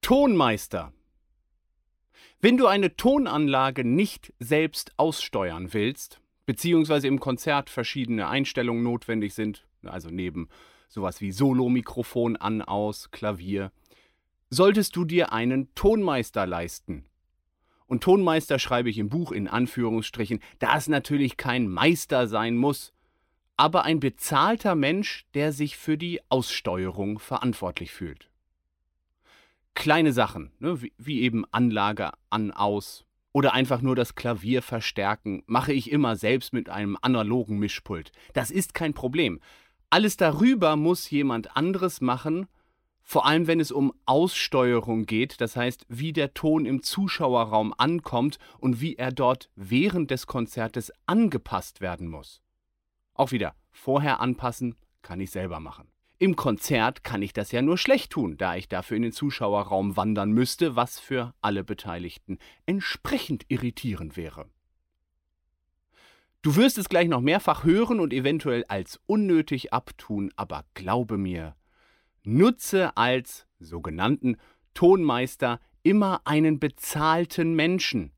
Tonmeister. Wenn du eine Tonanlage nicht selbst aussteuern willst, beziehungsweise im Konzert verschiedene Einstellungen notwendig sind, also neben sowas wie Solomikrofon an, aus, Klavier, solltest du dir einen Tonmeister leisten. Und Tonmeister schreibe ich im Buch in Anführungsstrichen, da es natürlich kein Meister sein muss, aber ein bezahlter Mensch, der sich für die Aussteuerung verantwortlich fühlt. Kleine Sachen, wie eben Anlage an, aus oder einfach nur das Klavier verstärken, mache ich immer selbst mit einem analogen Mischpult. Das ist kein Problem. Alles darüber muss jemand anderes machen, vor allem wenn es um Aussteuerung geht, das heißt, wie der Ton im Zuschauerraum ankommt und wie er dort während des Konzertes angepasst werden muss. Auch wieder, vorher anpassen kann ich selber machen. Im Konzert kann ich das ja nur schlecht tun, da ich dafür in den Zuschauerraum wandern müsste, was für alle Beteiligten entsprechend irritierend wäre. Du wirst es gleich noch mehrfach hören und eventuell als unnötig abtun, aber glaube mir, nutze als sogenannten Tonmeister immer einen bezahlten Menschen.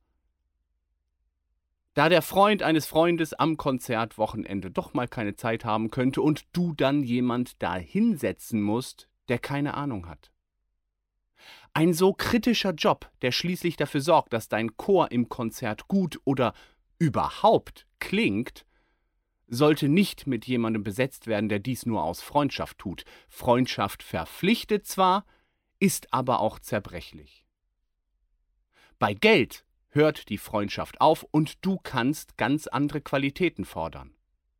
Da der Freund eines Freundes am Konzertwochenende doch mal keine Zeit haben könnte und du dann jemand da hinsetzen musst, der keine Ahnung hat. Ein so kritischer Job, der schließlich dafür sorgt, dass dein Chor im Konzert gut oder überhaupt klingt, sollte nicht mit jemandem besetzt werden, der dies nur aus Freundschaft tut. Freundschaft verpflichtet zwar, ist aber auch zerbrechlich. Bei Geld hört die Freundschaft auf und du kannst ganz andere Qualitäten fordern.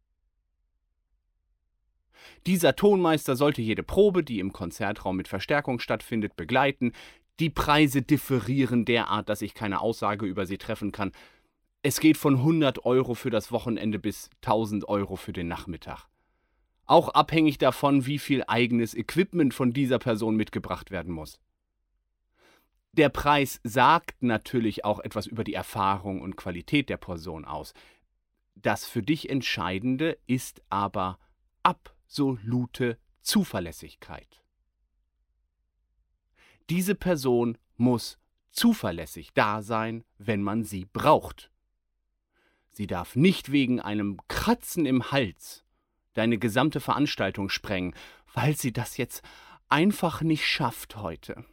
Dieser Tonmeister sollte jede Probe, die im Konzertraum mit Verstärkung stattfindet, begleiten. Die Preise differieren derart, dass ich keine Aussage über sie treffen kann. Es geht von 100 € für das Wochenende bis 1000 € für den Nachmittag. Auch abhängig davon, wie viel eigenes Equipment von dieser Person mitgebracht werden muss. Der Preis sagt natürlich auch etwas über die Erfahrung und Qualität der Person aus. Das für dich Entscheidende ist aber absolute Zuverlässigkeit. Diese Person muss zuverlässig da sein, wenn man sie braucht. Sie darf nicht wegen einem Kratzen im Hals deine gesamte Veranstaltung sprengen, weil sie das jetzt einfach nicht schafft heute.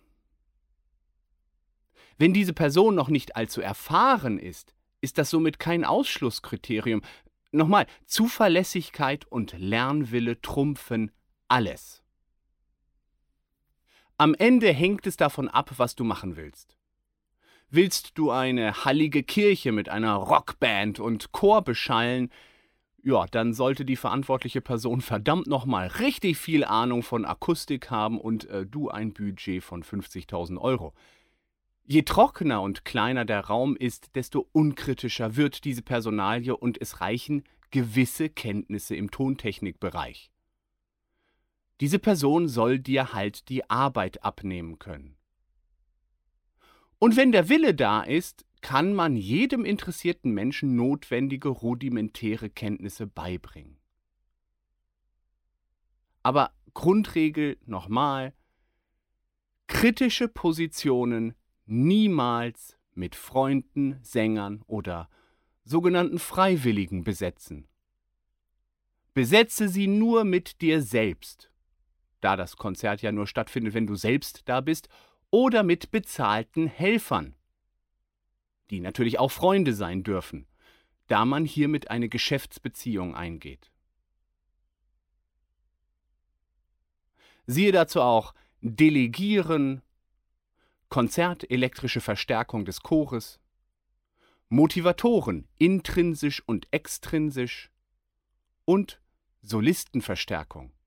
Wenn diese Person noch nicht allzu erfahren ist, ist das somit kein Ausschlusskriterium. Nochmal, Zuverlässigkeit und Lernwille trumpfen alles. Am Ende hängt es davon ab, was du machen willst. Willst du eine hallige Kirche mit einer Rockband und Chor beschallen? Ja, dann sollte die verantwortliche Person verdammt nochmal richtig viel Ahnung von Akustik haben und du ein Budget von 50.000 €. Je trockener und kleiner der Raum ist, desto unkritischer wird diese Personalie und es reichen gewisse Kenntnisse im Tontechnikbereich. Diese Person soll dir halt die Arbeit abnehmen können. Und wenn der Wille da ist, kann man jedem interessierten Menschen notwendige rudimentäre Kenntnisse beibringen. Aber Grundregel nochmal: kritische Positionen niemals mit Freunden, Sängern oder sogenannten Freiwilligen besetzen. Besetze sie nur mit dir selbst, da das Konzert ja nur stattfindet, wenn du selbst da bist, oder mit bezahlten Helfern, die natürlich auch Freunde sein dürfen, da man hiermit eine Geschäftsbeziehung eingeht. Siehe dazu auch Delegieren, konzertelektrische Verstärkung des Chores, Motivatoren, intrinsisch und extrinsisch und Solistenverstärkung.